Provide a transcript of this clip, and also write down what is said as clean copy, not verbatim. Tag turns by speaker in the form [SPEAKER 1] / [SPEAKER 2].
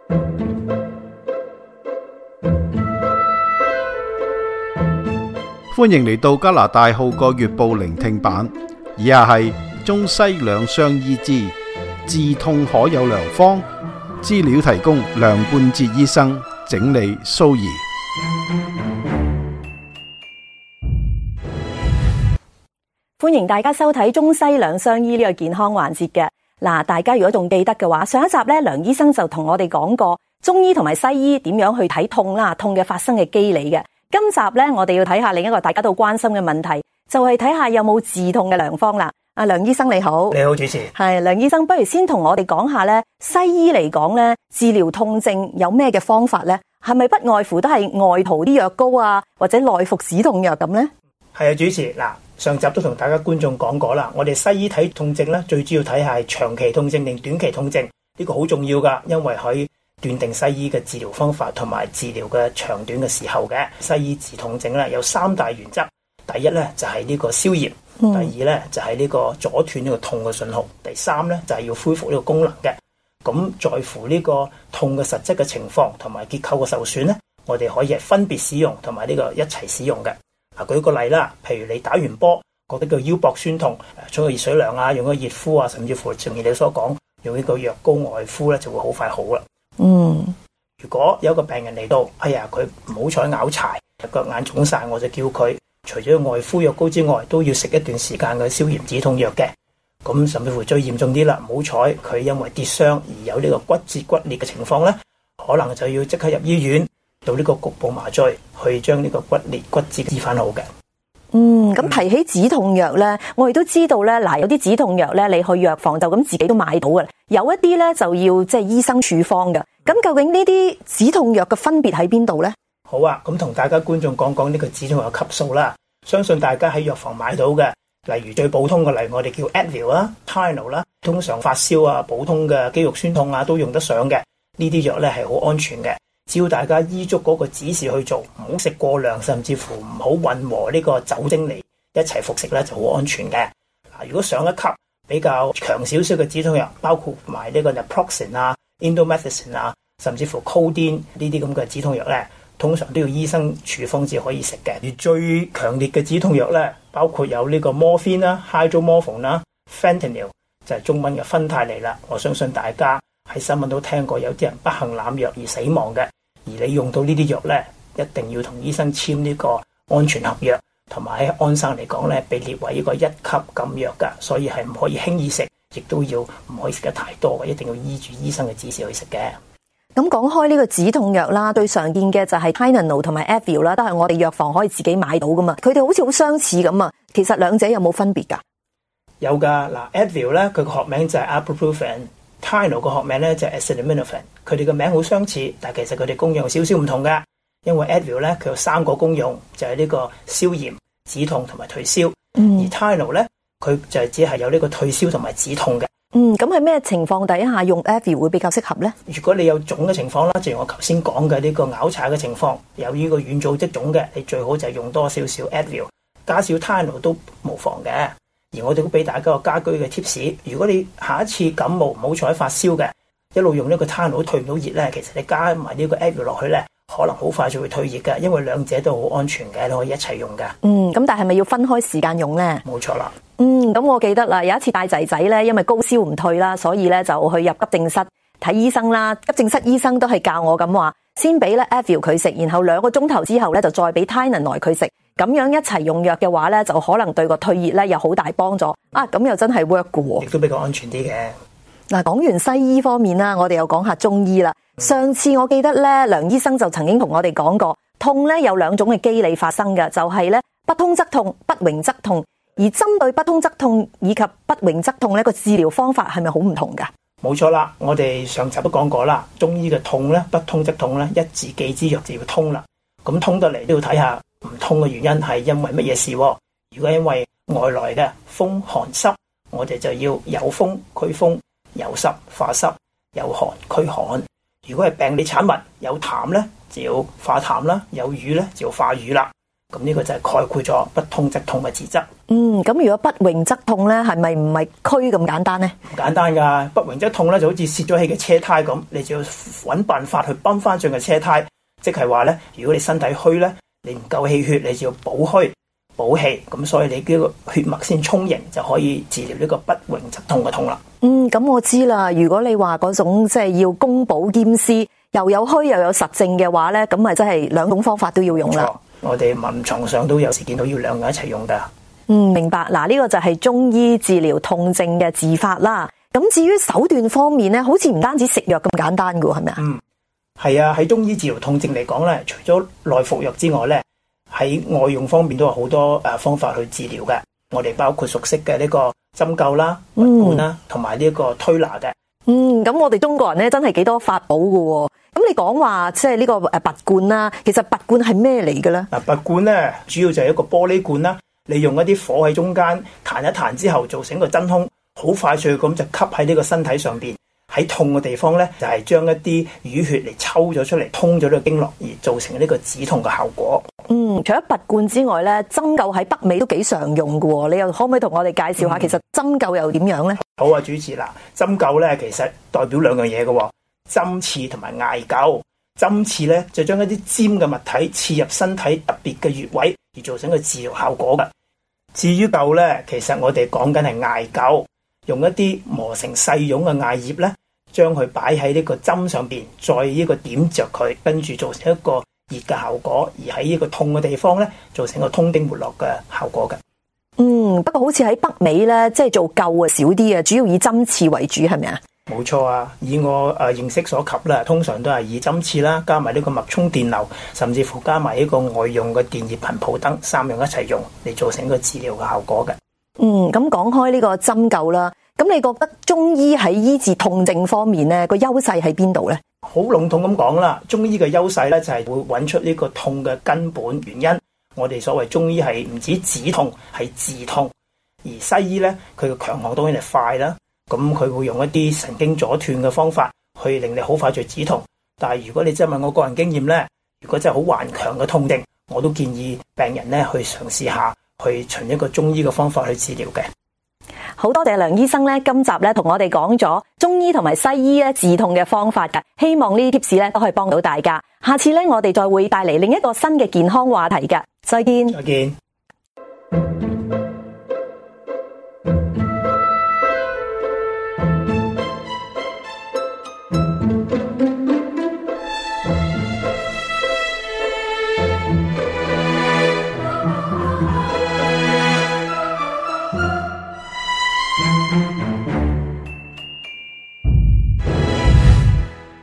[SPEAKER 1] 歡迎嚟到加拿大《號角月報》聆聽版，以下係中西兩相醫之治痛可有良方，資料提供梁冠哲醫生，整理蘇怡。
[SPEAKER 2] 歡迎大家收睇中西兩相醫呢個健康環節嘅。嗱，大家如果仲記得嘅話，上一集咧梁醫生就同我哋講過中醫同埋西醫點樣去睇痛啦，痛嘅發生嘅機理嘅。今集咧，我哋要睇下另一個大家都關心嘅問題，就係睇下有冇治痛嘅良方啦。阿梁醫生你好。
[SPEAKER 3] 你好，主持。
[SPEAKER 2] 係梁醫生，不如先同我哋講下咧，西醫嚟講咧，治療痛症有咩嘅方法咧？係咪不外乎都係外塗啲藥膏啊，或者內服止痛藥咁咧？
[SPEAKER 3] 係啊，主持。嗱，上集都同大家觀眾講過啦，我哋西醫睇痛症咧，最主要睇係長期痛症定短期痛症，呢個好重要噶，因為可以斷定西醫嘅治療方法同埋治療嘅長短嘅時候嘅。西醫治痛症咧有三大原則，第一咧就係呢個消炎，第二咧就係呢個阻斷呢個痛嘅信號，第三咧就係要恢復呢個功能嘅。咁在乎呢個痛嘅實質嘅情況同埋結構嘅受損咧，我哋可以係分別使用同埋呢個一齊使用嘅。嗱，舉個例啦，譬如你打完波覺得個腰膊酸痛，沖個熱水涼啊，用個熱敷啊，甚至乎正如你所講，用呢個藥膏外敷咧，就會好快好啦。如果有一個病人嚟到，哎呀，佢唔好彩拗柴，腳眼腫晒，我就叫佢除咗外敷藥膏之外，都要食一段時間嘅消炎止痛藥嘅。咁甚至乎最嚴重啲啦，唔好彩佢因為跌傷而有呢個骨折骨裂嘅情況咧，可能就要即刻入醫院做呢個局部麻醉，去將呢個骨裂骨折治翻好嘅。
[SPEAKER 2] 咁提起止痛藥咧，我哋都知道咧，嗱，有啲止痛藥咧，你去藥房就咁自己都買到嘅，有一啲咧就要即係醫生處方嘅。咁究竟呢啲止痛藥嘅分別喺邊度咧？
[SPEAKER 3] 好啊，咁同大家觀眾講講呢個止痛藥級數啦。相信大家喺藥房買到嘅，例如最普通嘅，例如我哋叫 Advil 啦、Tylenol 啦，通常發燒啊、普通嘅肌肉酸痛啊都用得上嘅。呢啲藥咧係好安全嘅。只要大家依足嗰個指示去做，唔好食過量，甚至乎唔好混和呢個酒精嚟一齊服食咧，就好安全嘅。嗱，如果上一級比較強少少嘅止痛藥，包括埋呢個 Naproxen 啊、Indomethacin 啊，甚至乎 Codeine 呢啲咁嘅止痛藥咧，通常都要醫生處方至可以食嘅。而最強烈嘅止痛藥咧，包括有呢個 morphine 啦、hydromorphone 啦、fentanyl 就係中文嘅芬太尼啦。我相信大家喺新聞都聽過，有啲人不幸濫藥而死亡嘅。而你用到呢啲藥咧，一定要同醫生簽呢個安全合約，同埋喺安生嚟講咧，被列為呢個1級禁藥噶，所以係唔可以輕易食，亦都要唔可以食得太多嘅，一定要依住醫生嘅指示去食嘅。
[SPEAKER 2] 咁講開呢個止痛藥啦，最常見嘅就係 Tylenol 同埋 Advil 啦，都係我哋藥房可以自己買到噶嘛。佢哋好似好相似咁啊，其實兩者有冇分別噶？
[SPEAKER 3] 有噶，嗱 Advil 咧，佢個學名就係 Ibuprofen。Tylenol 個學名咧就係 Acetaminophen， 佢哋嘅名好相似，但係其實佢哋功用少少唔同嘅。因為 Advil 咧佢有3個功用，就係呢個消炎、止痛同埋退燒。而 Tylenol 咧佢就係只係有呢個退燒同埋止痛嘅。
[SPEAKER 2] 咁係咩情況底下用 Advil 會比較適合咧？
[SPEAKER 3] 如果你有腫嘅情況啦，正如我頭先講嘅呢個拗柴嘅情況，有呢個軟組織腫嘅，你最好就係用多少少 Advil， 加少 Tylenol 都無妨嘅。而我哋都俾大家個家居嘅 tips， 如果你下一次感冒唔好彩發燒嘅，一路用呢個 Tylenol 退唔到熱咧，其實你加埋呢個 Advil 落去咧，可能好快就會退熱嘅，因為兩者都好安全嘅，你可以一齊用嘅。
[SPEAKER 2] 咁但係咪要分開時間用咧？
[SPEAKER 3] 冇錯啦。
[SPEAKER 2] 咁我記得啦，有一次帶仔仔咧，因為高燒唔退啦，所以咧就去入急症室睇醫生啦。急症室醫生都係教我咁話，先俾咧 Advil 佢食，然後2個鐘頭之後咧就再俾 Tylenol 佢食。咁樣一齊用藥嘅話咧，就可能對個退熱咧有好大幫助啊！咁又真係 work 㗎喎，
[SPEAKER 3] 亦都比較安全啲嘅。
[SPEAKER 2] 嗱，講完西醫方面啦，我哋又講下中醫啦。上次我記得咧，梁醫生就曾經同我哋講過，痛咧有2種嘅機理發生嘅，就係咧不通則痛，不榮則痛。而針對不通則痛以及不榮則痛咧，個治療方法係咪好唔同噶？
[SPEAKER 3] 冇錯啦，我哋上集都講過啦，中醫嘅痛咧，不通則痛咧，一字記之藥就要通啦。咁通得嚟都要睇下唔通嘅原因係因為乜嘢事。如果因為外來嘅風寒濕，我哋就要有風驅風，有濕化濕，有寒驅寒。如果係病理產物有痰咧，就要化痰啦；有瘀咧就要化瘀啦。 咁呢個就係概括咗不痛則痛嘅治則。
[SPEAKER 2] 咁如果不榮則痛咧，係咪唔係虛咁簡單咧？
[SPEAKER 3] 唔簡單㗎，不榮則痛咧就好似泄咗氣嘅車胎咁，你就要揾辦法去泵翻上個車胎。即係話咧，如果你身體虛咧，你唔夠氣血，你就要補虛補氣，咁所以你呢個血脈先充盈，就可以治療呢個不榮則痛嘅痛啦。
[SPEAKER 2] 咁我知啦。如果你話嗰種即係要攻補兼施，又有虛又有實證嘅話咧，咁咪真係兩種方法都要用啦。
[SPEAKER 3] 我哋臨床上都有時見到要兩個一齊用㗎。
[SPEAKER 2] 明白。嗱，呢個就係中醫治療痛症嘅治法啦。咁至於手段方面咧，好似唔單止食藥咁簡單㗎喎，係咪啊？
[SPEAKER 3] 係啊，喺中醫治療痛症嚟講咧，除咗內服藥之外咧，喺外用方面都有好多方法去治療嘅。我哋包括熟悉嘅呢個針灸啦、拔罐啦，同埋呢個推拿嘅。
[SPEAKER 2] 咁我哋中國人咧真係幾多法寶㗎喎。咁你講話即係呢個拔罐啦，其實拔罐係咩嚟嘅咧？
[SPEAKER 3] 拔罐咧主要就係一個玻璃罐啦，利用一啲火喺中間彈一彈之後，造成一個真空，好快脆咁就吸喺呢個身體上邊。喺痛嘅地方咧，就係將一啲淤血嚟抽咗出嚟，通咗呢個經絡，而造成呢個止痛嘅效果。
[SPEAKER 2] 除咗拔罐之外咧，針灸喺北美都幾常用㗎喎。你又可唔可以同我哋介紹下，其實針灸又點樣咧？
[SPEAKER 3] 好啊，主持啦，針灸咧其實代表兩樣嘢嘅，針刺同埋艾灸。針刺咧就將一啲尖嘅物體刺入身體特別嘅穴位，而造成個治療效果嘅。至於灸咧，其實我哋講緊係艾灸，用一啲磨成細絨嘅艾葉咧，將佢擺喺呢個針上邊，再呢個點着佢，跟住造成一個熱嘅效果，而喺呢個痛嘅地方咧，造成一個通經活絡嘅效果嘅。
[SPEAKER 2] 不過好似喺北美咧，即係做灸少啲啊，主要以針刺為主，係咪啊？
[SPEAKER 3] 冇錯啊，以我認識所及啦，通常都係以針刺啦，加埋呢個脈衝電流，甚至乎加埋呢個外用嘅電熱頻譜燈，三樣一齊用嚟造成一個治療嘅效果嘅。
[SPEAKER 2] 咁講開呢個針灸啦，咁你覺得中醫喺醫治痛症方面咧個優勢喺邊度咧？
[SPEAKER 3] 好籠統咁講啦，中醫嘅優勢咧就係會揾出呢個痛嘅根本原因。我哋所謂中醫係唔止止痛，係治痛，而西醫咧佢嘅強項當然係快啦。咁佢會用一啲神經阻斷嘅方法去令你好快就止痛。但係如果你真係問我個人經驗咧，如果真係好頑強嘅痛症，我都建議病人咧去嘗試下去循一個中醫嘅方法去治療嘅。
[SPEAKER 2] 好多謝梁醫生咧，今集咧同我哋講咗中醫同埋西醫咧治痛嘅方法㗎，希望呢啲 tips 咧都可以幫到大家。下次咧我哋再會帶嚟另一個新嘅健康話題㗎，再見。
[SPEAKER 3] 再見。